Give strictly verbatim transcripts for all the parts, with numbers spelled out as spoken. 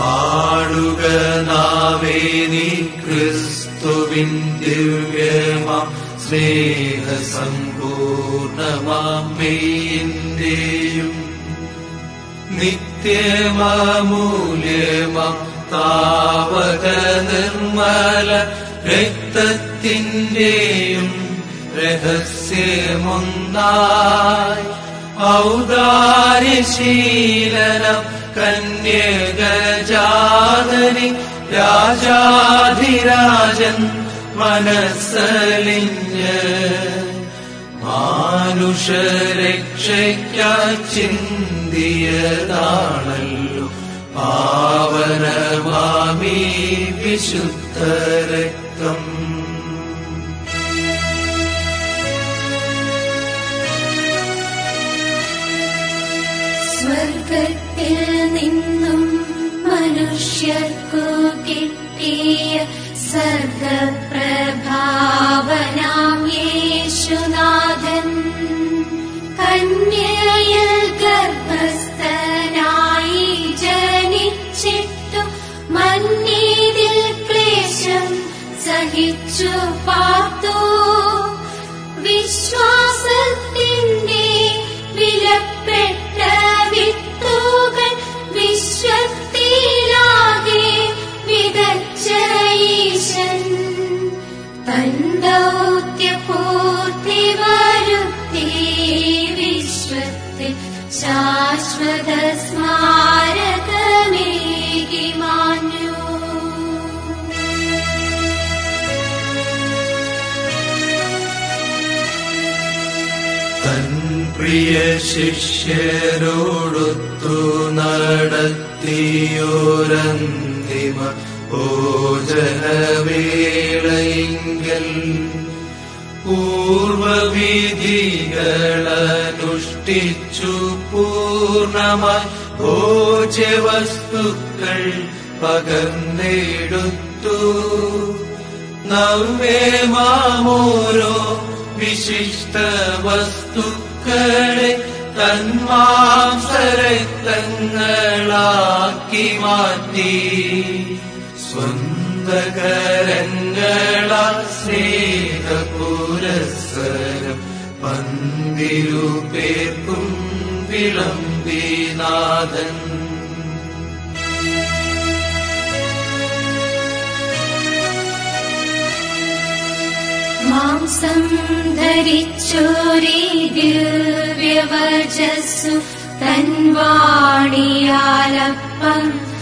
പാടുക നാവേ നീ ക്രിസ്തുവിൻ ദിവ്യമാം സ്നേഹസമ്പൂർണമാം മെയ്യിന്റെയും നിത്യമൂല്യമാം താവക നിർമ്മല രക്തത്തിന്റെയും രഹസ്യമൊന്നായി ഔദാര്യശീലനം കന്യകജാതനി രാജാധിരാജൻ മനസ്സലിഞ്ഞ് മാനുഷരക്ഷയ്ക്കായി ചിന്തിയതാണല്ലോ പാവനമാമീ വിശുദ്ധ രക്തം. സ്വർഗത്തിൽ നിന്നും മനുഷ്യർക്കു കിട്ടിയ സർഗപ്രഭാവനാം യേശുനാഥൻ കന്യയിൽ ഗർഭസ്ഥനായി ജനിച്ചിട്ടു മന്നീതിൽ ക്ലേശം സഹിച്ചു പാർത്തു. വിശ്വാസത്തിന്റെ വിലപ്പെട്ട വിത്തുകൾ വിശ്വത്തിലാകെ വിതച്ച ഈശൻ തൻ ദൗത്യപൂർത്തി വരുത്തി വിശ്വത്തിൽ ശാശ്വത സ്മാരകമേകി മാഞ്ഞു. തൻ പ്രിയ ശിഷ്യരോടൊത്തു നടത്തിയോരന്തിമ ഭോജനവേളയിങ്കൽ പൂർവവിധികളനുഷ്ഠിച്ചു പൂർണ്ണമായി ഭോജ്യവസ്തുക്കൾ പകർന്നെടുത്തു. നവ്യമോരോ വിശിഷ്ട വസ്തുക്കളെ തന്മാംസരക്തങ്ങളാക്കി മാറ്റി സ്വന്തകരങ്ങളാ സ്നേഹപുരസ്സരം പന്തിരു പേർക്കും വിളമ്പിനാഥൻ. മാംസം ധരിച്ചോരീ ദിവ്യവചസ്സു തൻവാണിയാലപ്പം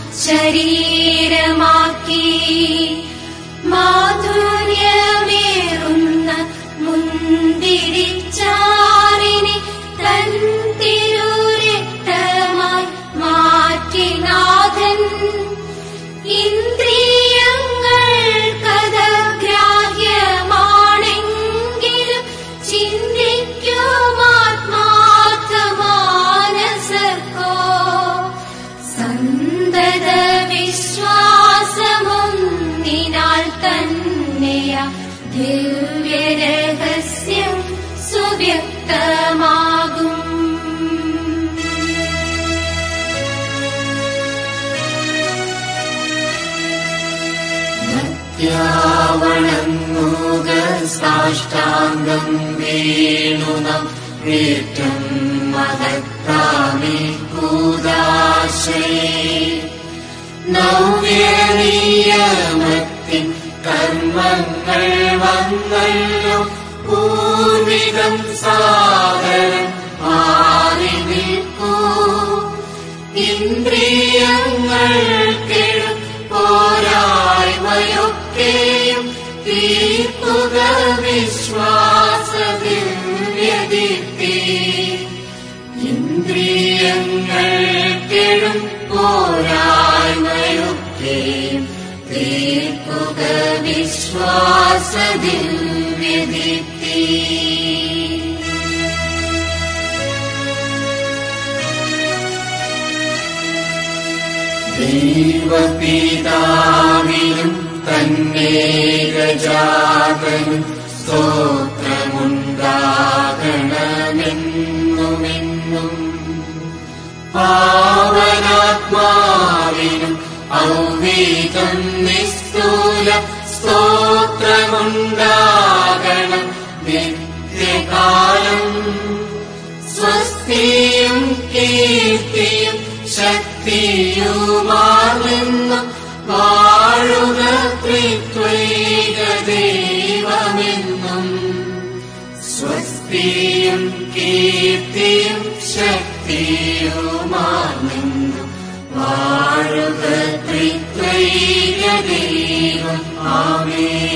ശരീരമാക്കി മാധുര്യമേറുന്ന മുന്തിരിച്ചാറിനെ തൻ തിരുരക്തമായി മാറ്റി നാഥൻ. ഇന്ദ്രിയങ്ങൾക്കതഗ്രാഹ്യമാണെങ്കിലും ചിന്തിക്കുമാത്മാർത്ഥമാനസർക്കോ സന്തത വിശ്വാസമൊന്നിനാൽ തന്നെയാ ദിവ്യരഹസ്യം സുവ്യക്തമാകും. യാവണങ്ങുക സാഷ്ടാംഗം വീണുനം ഏറ്റം മഹത്താമി കൂദാശയെ നവ്യനിയമത്തിൻ കർമ്മങ്ങൾ വന്നല്ലോ പൂർവികം സാദരം മാറി നിൽക്കൂ. ഇന്ദ്രിയങ്ങൾ കെടും പോരായ്മയൊക്കെയും തീർക്കുക വിശ്വാസത്തിൽ വ്യതിത്തി. ഇന്ദ്രിയങ്ങൾ കെടും പോരായ്മയൊക്കെയും തീർക്കുക വിശ്വാസത്തിൽ വ്യതിത്തി. ദൈവപിതാവിനും തന്നേകജാതനും സ്തോത്രമുണ്ടാകണമെന്നുമെന്നും പാവനാത്മാവിനും ഉണ്ടാകണം നിത്യകാലം. സ്വസ്തിയും കീർത്തിയും ശക്തിയുമാർന്നും വാഴുക ത്രിത്വൈക ദൈവമെന്നും. സ്വസ്തിയും കീർത്തിയും ശക്തിയുമാർന്നും വാഴുക ത്രിത്വൈക ദൈവം. ആമേൻ.